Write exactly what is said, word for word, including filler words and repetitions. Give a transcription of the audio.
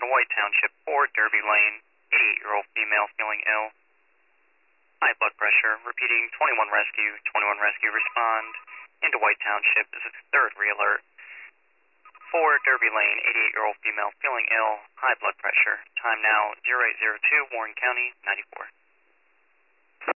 White Township, four Derby Lane, eighty-eight-year-old female feeling ill. High blood pressure, repeating twenty-one rescue, twenty-one rescue respond. Into White Township, this is third re-alert. four Derby Lane, eighty-eight-year-old female feeling ill, high blood pressure. Time now zero eight zero two, Warren County, ninety-four.